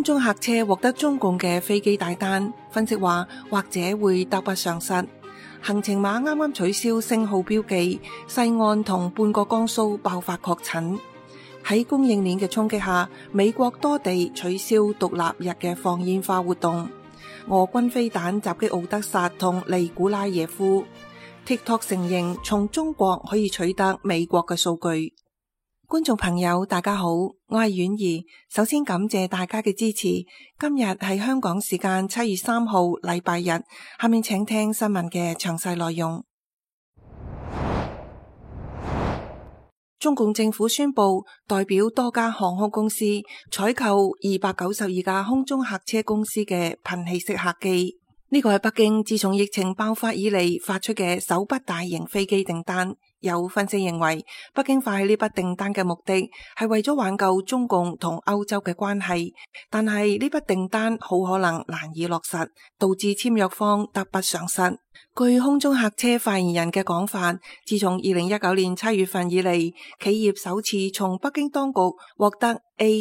空中客車獲得中共嘅飛機大單，分析話或者會得不償失。行程碼啱啱取消星號標記，西岸同半個江蘇爆發確診。喺供應鏈嘅衝擊下，美國多地取消獨立日嘅放煙花活動。俄軍飛彈襲擊奧德薩同尼古拉耶夫。TikTok 承認從中國可以取得美國嘅數據。觀眾朋友大家好，我係婉兒，首先感謝大家嘅支持。今日係香港時間7月3號禮拜日，下面請聽新聞嘅詳細內容。中共政府宣布，代表多家航空公司採購292架空中客車公司嘅噴氣式客機。呢個係北京自從疫情爆發以嚟發出嘅首筆大型飛機訂單。有分析認為，北京發起呢筆訂單嘅目的係為咗挽救中共同歐洲嘅關係，但係呢筆訂單好可能難以落實，導致簽約方得不償失。據空中客車發言人嘅講法，自從2019年7月份以嚟，企業首次從北京當局獲得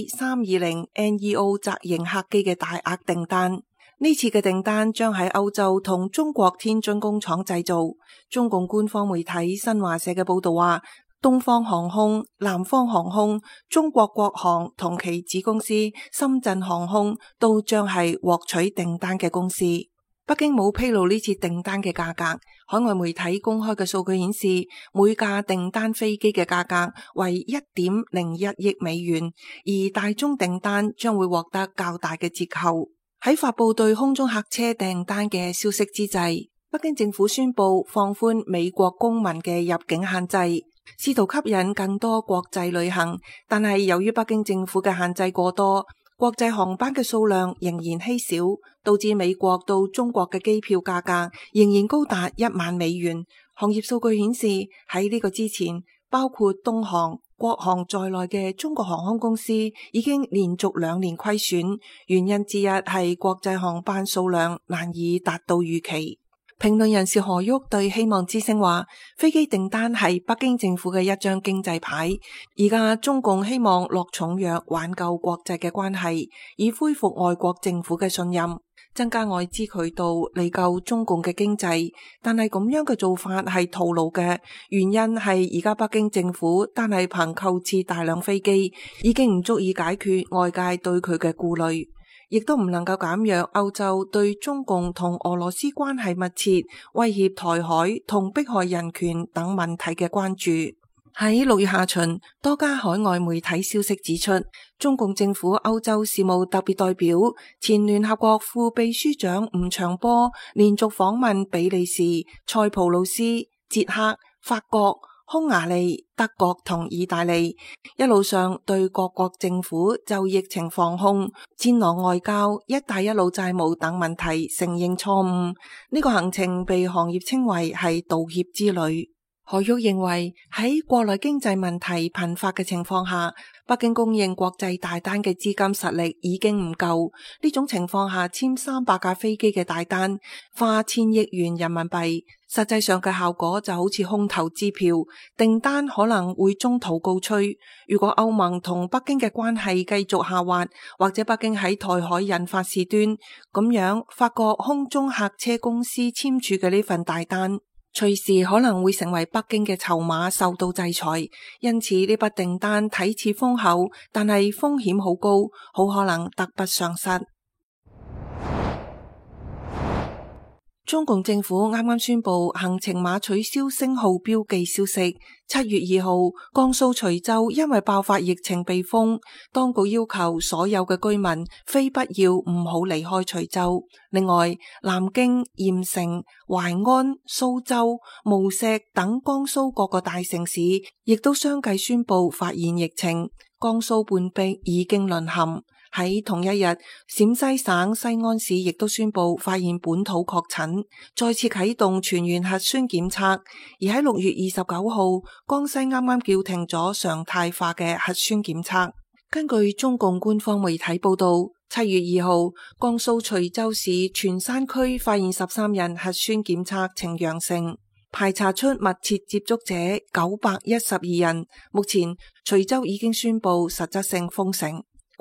A320neo 窄型客機嘅大額訂單。呢次嘅訂單將喺歐洲同中國天津工廠製造。中共官方媒體新華社嘅報道話，東方航空、南方航空、中國國航同其子公司深圳航空都將係獲取訂單嘅公司。北京冇披露呢次訂單嘅價格，海外媒體公開嘅數據顯示，每架訂單飛機嘅價格為1.01億美元，而大宗訂單將會獲得較大嘅折扣。喺發佈對空中客車訂單嘅消息之際，北京政府宣布放寬美國公民嘅入境限制，試圖吸引更多國際旅行。但係由於北京政府嘅限制過多，國際航班嘅數量仍然稀少，導致美國到中國嘅機票價格仍然高達1萬美元。行業數據顯示，喺呢個之前，包括東航、國航在內嘅中國航空公司已經連續2年虧損，原因之一係國際航班數量難以達到預期。評論人士何旭對希望之聲話，飛機訂單係北京政府嘅一張經濟牌，而家中共希望落重藥挽救國際嘅關係，以恢復外國政府嘅信任，增加外資渠道嚟救中共嘅經濟。但係咁樣嘅做法係徒勞嘅，原因係而家北京政府單係憑購置大量飛機已經唔足以解決外界對佢嘅顧慮，亦都唔能夠減弱歐洲對中共同俄羅斯關係密切、威脅台海同迫害人權等問題嘅關注。喺6月下旬，多家海外媒體消息指出，中共政府歐洲事務特別代表、前聯合國副秘書長吳長波連續訪問比利時、塞浦路斯、捷克、法國、匈牙利、德國同意大利，一路上對各國政府就疫情防控、戰狼外交、一帶一路債務等問題承認錯誤。呢個行程被行業稱為係道歉之旅。何旭認為，喺國內經濟問題頻發嘅情況下，北京供應國際大單嘅資金實力已經唔夠。呢種情況下簽300架飛機嘅大單，花1000億元人民幣，實際上嘅效果就好似空頭支票，訂單可能會中途告吹。如果歐盟同北京嘅關係繼續下滑，或者北京喺台海引發事端，咁樣法國空中客車公司簽署嘅呢份大單，隨時可能會成為北京嘅籌碼，受到制裁。因此呢筆訂單睇似豐厚，但係風險好高，好可能得不償失。中共政府啱啱宣布行程碼取消星號標記消息。7月2號，江蘇徐州因為爆發疫情被封，當局要求所有嘅居民非必要唔好離開徐州。另外，南京、鹽城、淮安、蘇州、無錫等江蘇各個大城市亦都相繼宣布發現疫情，江蘇半壁已經淪陷。喺同一日，陝西省西安市亦都宣布發現本土確診，再次啟動全員核酸檢測。而喺6月29號，江西啱啱叫停咗常態化嘅核酸檢測。根據中共官方媒體報道，7月2號，江蘇徐州市全山區發現13人核酸檢測呈陽性，排查出密切接觸者912人。目前，徐州已經宣布實質性封城。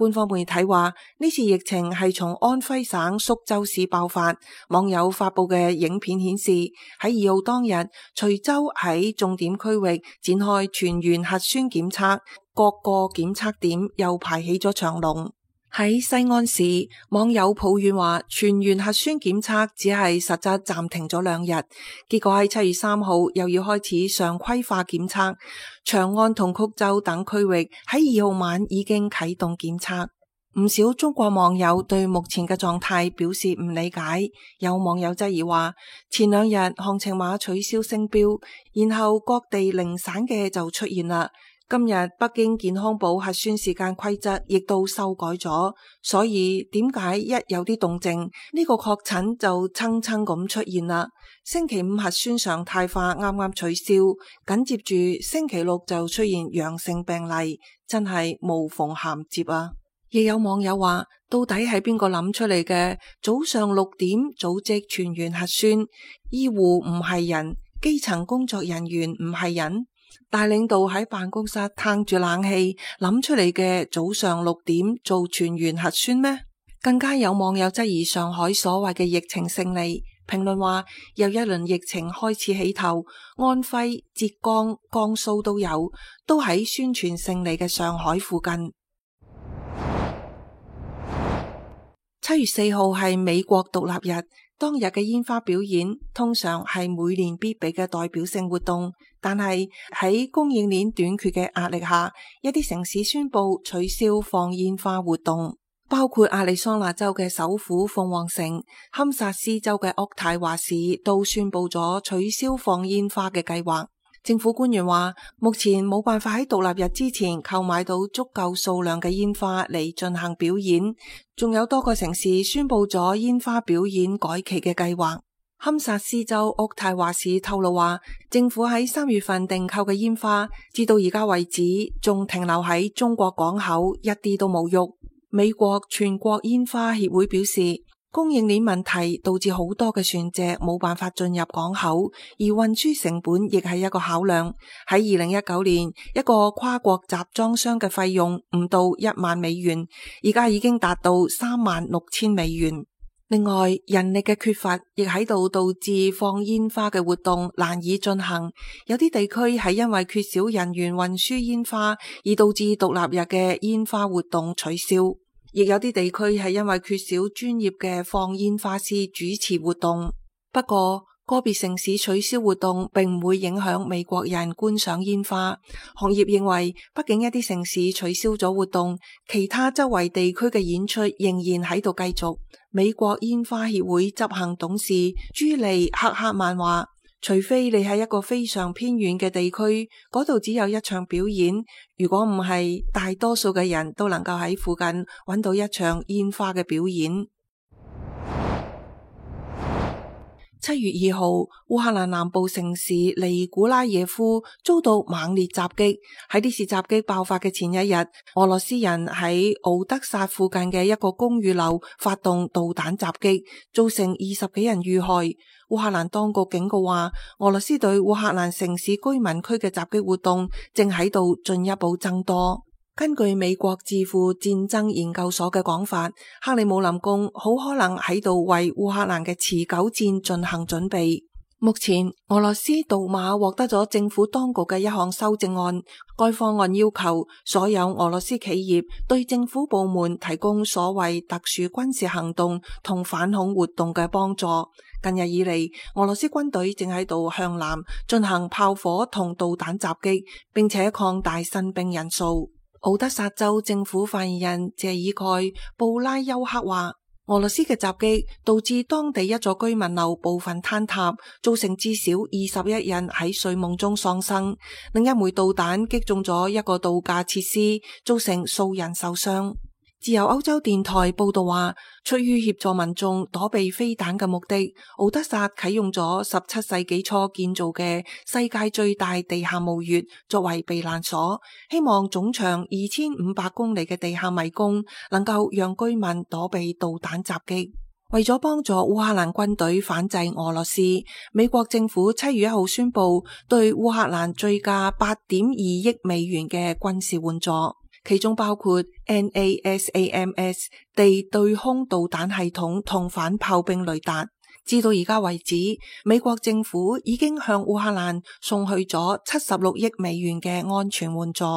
官方媒體話，呢次疫情係從安徽省宿州市爆發。網友發佈嘅影片顯示，喺2號當日，徐州喺重點區域展開全員核酸檢測，各個檢測點又排起咗長龍。喺西安市，網友抱怨話，全員核酸檢測只係實質暫停咗2日，結果喺7月3號又要開始常規化檢測。長安同曲州等區域喺2號晚已經啟動檢測。唔少中國網友對目前嘅狀態表示唔理解，有網友質疑話，前2日航程碼取消星標，然後各地零散嘅就出現啦。今日北京健康寶核酸時間規則亦都修改咗，所以點解一有啲動靜，呢個確診就蹭蹭咁出現啦？星期5核酸常態化啱啱取消，緊接住星期6就出現陽性病例，真係無縫銜接啊！亦有網友話，到底係邊個諗出嚟嘅？早上6點組織全員核酸，醫護唔係人，基層工作人員唔係人，大領導喺辦公室嘆住冷氣諗出嚟嘅早上6點做全員核酸咩？更加有網友質疑上海所謂嘅疫情勝利，評論話又一輪疫情開始起頭，安徽、浙江、江蘇都有，都喺宣傳勝利嘅上海附近。7月4號係美國獨立日，當日嘅煙花表演通常係每年必備嘅代表性活動，但係喺供應鏈短缺嘅壓力下，一啲城市宣布取消放煙花活動，包括亞利桑那州嘅首府鳳凰城、堪薩斯州嘅渥太華市都宣布咗取消放煙花嘅計劃。政府官員話，目前冇辦法喺獨立日之前購買到足夠數量嘅煙花嚟進行表演，仲有多個城市宣布咗煙花表演改期嘅計劃。堪薩斯州渥太華市透露話，政府喺3月份訂購嘅煙花，至到而家為止仲停留喺中國港口，一啲都冇喐。美國全國煙花協會表示，供應鏈問題導致好多嘅船隻冇辦法進入港口，而運輸成本亦係一個考量。喺2019年，一個跨國集裝箱嘅費用唔到1萬美元，而家已經達到36000美元。另外，人力嘅缺乏亦喺度導致放煙花嘅活動難以進行。有啲地區係因為缺少人員運輸煙花，而導致獨立日嘅煙花活動取消。亦有啲地區係因為缺少專業嘅放煙花師主持活動。不過，個別城市取消活動並唔會影響美國人觀賞煙花。行業認為，畢竟一啲城市取消咗活動，其他周圍地區嘅演出仍然喺度繼續。美國煙花協會執行董事朱莉·赫克曼話，除非你喺一個非常偏遠嘅地區，嗰度只有一場表演，如果唔係，大多數嘅人都能夠喺附近揾到一場煙花嘅表演。7月2號，烏克蘭南部城市尼古拉耶夫遭到猛烈襲擊。喺呢次襲擊爆發嘅前一日，俄羅斯人喺敖德薩附近嘅一個公寓樓發動導彈襲擊，造成20幾人遇害。烏克蘭當局警告話，俄羅斯對烏克蘭城市居民區嘅襲擊活動正喺度進一步增多。根據美國智庫戰爭研究所嘅講法，克里姆林宮好可能喺度為烏克蘭嘅持久戰進行準備。目前，俄羅斯杜馬獲得咗政府當局嘅一項修正案，該方案要求所有俄羅斯企業對政府部門提供所謂特殊軍事行動同反恐活動嘅幫助。近日以嚟，俄羅斯軍隊正喺度向南進行炮火同導彈襲擊，並且擴大新兵人數。敖德薩州政府發言人謝爾蓋布拉丘克話，俄羅斯嘅襲擊導致當地一座居民樓部分坍塌，造成至少21人喺睡夢中喪生。另一枚導彈擊中咗一個度假設施，造成數人受傷。自由歐洲電台報道話，出於協助民眾躲避飛彈嘅目的，敖德薩啟用咗17世紀初建造嘅世界最大地下墓穴作為避難所，希望總長2500公里嘅地下迷宮能夠讓居民躲避導彈襲擊。為咗幫助烏克蘭軍隊反制俄羅斯，美國政府7月1號宣布對烏克蘭追加8.2億美元嘅軍事援助。 其中包括 NASAMS 地對空導彈系統同反炮兵雷達。至到而家為止，美國政府已經向烏克蘭送去咗76億美元嘅安全援助。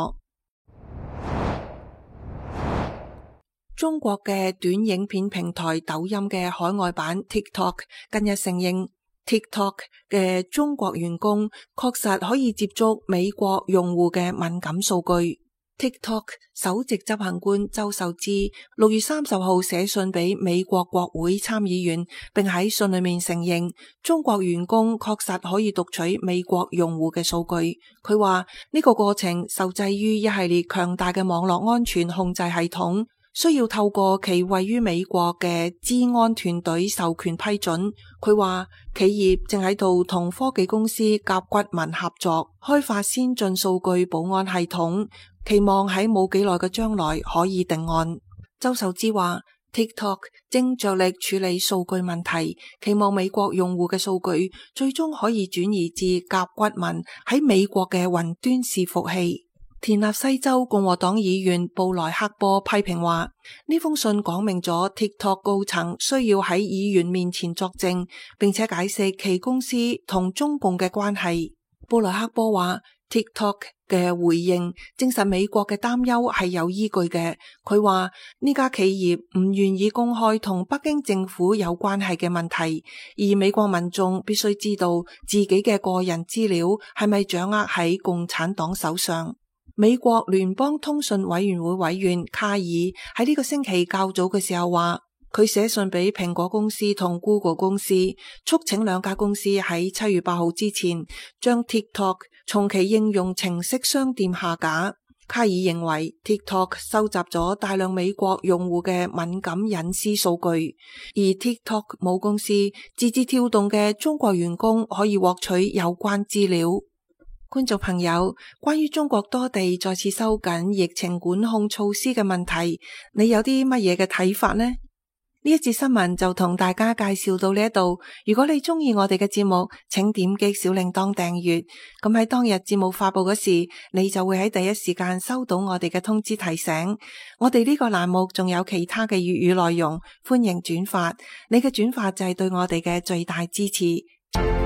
中國嘅短影片平台抖音嘅海外版 TikTok 近日承認 TikTok 嘅中國員工確實可以接觸美國用戶嘅敏感數據。TikTok 首席執行官周受資6月30號寫信俾美國國會參議員，並喺信裏面承認中國員工確實可以讀取美國用戶嘅數據。佢話呢個過程受制於一系列強大嘅網絡安全控制系統，需要透過其位於美國嘅資安團隊授權批准。佢話企業正喺度同科技公司甲骨文合作，開發先進數據保安系統，期望喺冇幾耐嘅將來可以定案。周受資話 TikTok 正着力處理數據問題，期望美國用戶嘅數據最終可以轉移至甲骨文喺美國嘅雲端伺服器。田納西州共和黨議員布萊克波批評話，呢封信講明咗 TikTok 高層需要喺議員面前作證，並且解釋其公司同中共嘅關係。布萊克波話TikTok 嘅回應證實美國嘅擔憂係有依據嘅。佢話呢家企業唔願意公開同北京政府有關係嘅問題，而美國民眾必須知道自己嘅個人資料係咪掌握喺共產黨手上。美國聯邦通訊委員會委員卡爾喺呢個星期較早嘅時候話，佢寫信俾蘋果公司同 Google 公司，促請兩家公司喺7月8號之前將 TikTok 從其應用程式商店下架。卡爾認為 TikTok 收集咗大量美國用戶嘅敏感隱私數據，而 TikTok 母公司字節跳動嘅中國員工可以獲取有關資料。觀眾朋友，關於中國多地再次收緊疫情管控措施嘅問題，你有啲乜嘢嘅睇法呢？呢一節新聞就同大家介紹到呢一度。如果你中意我哋嘅節目，請點擊小鈴鐺訂閱。咁喺當日節目發佈嗰時，你就會喺第一時間收到我哋嘅通知提醒。我哋呢個欄目仲有其他嘅粵語內容，歡迎轉發。你嘅轉發就係對我哋嘅最大支持。